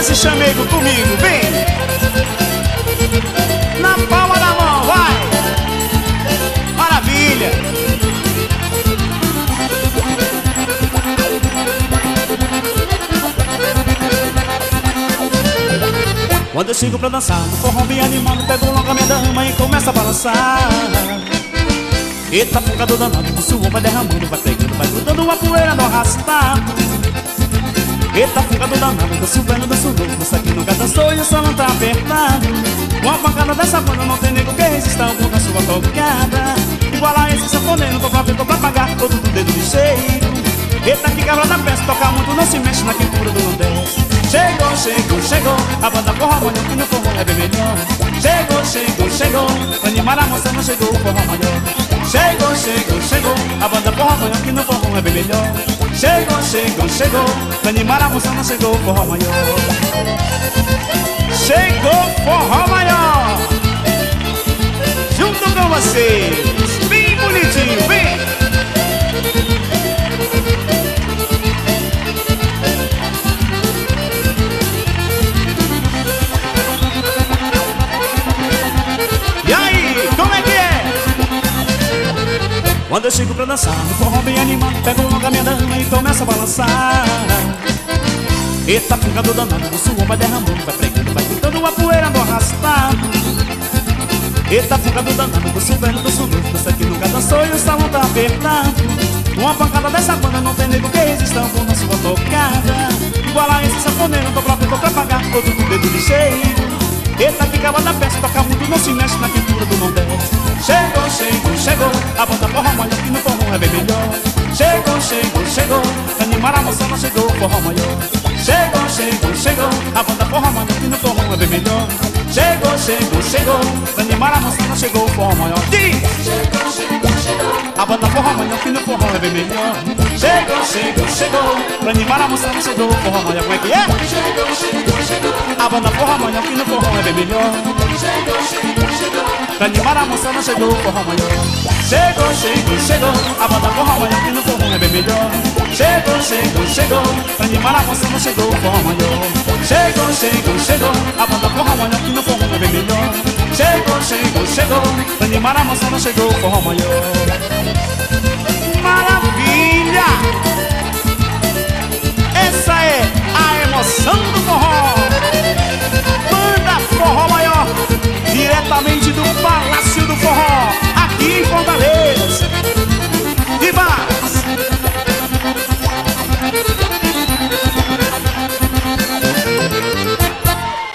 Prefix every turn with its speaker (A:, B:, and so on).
A: esse chamego comigo, vem! Na palma da mão, vai! Maravilha! Quando eu chego pra dançar, no forró bem animado, pego logo a minha dama e começa a balançar. Eita, fungado danado, o suor vai derramando, vai pegando, vai grudando a poeira no arrastado. Eita, fungado danado, danço velho, danço novo, dança aqui nunca dançou e o som não tá apertado. Com a pancada dessa banda não tem nego que resista ao bom da sua tocada. Igual a esse sanfoneiro, tô pra ver, tô pra pagar, todo do dedo ligeiro. Eita, que cabra da peça, toca muito, não se mexe na quentura do Nordeste. Chegou, chegou, chegou, a banda forró maior, que no forró é bem melhor. Chegou, chegou, chegou, pra animar a moça não chegou o forró maior. Chegou, chegou, chegou, a banda forró maior, que no forró é bem melhor. Chegou, chegou, chegou, pra animar a moça não chegou o forró maior. Chegou forró maior, junto com vocês, bem bonitinho, vem! Quando eu chego pra dançar, no forró bem animado, pego logo a minha dama e começa a balançar. Eita, fungado danado, o suor vai derramando, vai pregando, vai pintando a poeira no arrastado. Eita, fungado danado, danço velho, danço novo, dança que nunca dançou e o salão tá apertado. Uma pancada dessa banda não tem nego que resista ao bom na sua tocada. Igual a esse sanfoneiro, tô pra ver, tô pra pagar, todo do dedo ligeiro. Eita, que cava da peça, toca muito, não se mexe na quentura do Nordeste. Chegou, chegou, chegou, a banda forró maior, que no forró é bem melhor. Chegou, chegou, chegou, pra animar a moça não chegou o forró maior. Chegou, chegou, chegou, a banda forró maior, que no forró é bem melhor. Chegou, chegou, chegou, pra animar a moça não chegou o forró maior. Diz! Chegou, chegou, chegou, a banda forró maior, que no forró é bem melhor. Chegou, chegou, chegou, pra animar a moça não chegou o forró maior. Como é que é? Chegou, chegou, chegou, a banda forró maior, que no forró é bem melhor. Chegou, chegou, chegou, pra animar a moça não chegou o forró maior. Chegou, chegou, chegou, a banda forró maior, que no forró é bem melhor. Chegou, chegou, chegou, pra animar a moça não chegou o forró maior. Chegou, chegou, chegou, a banda forró maior, que no forró é bem melhor. Chegou, chegou, chegou, pra animar a moça não chegou o forró maior.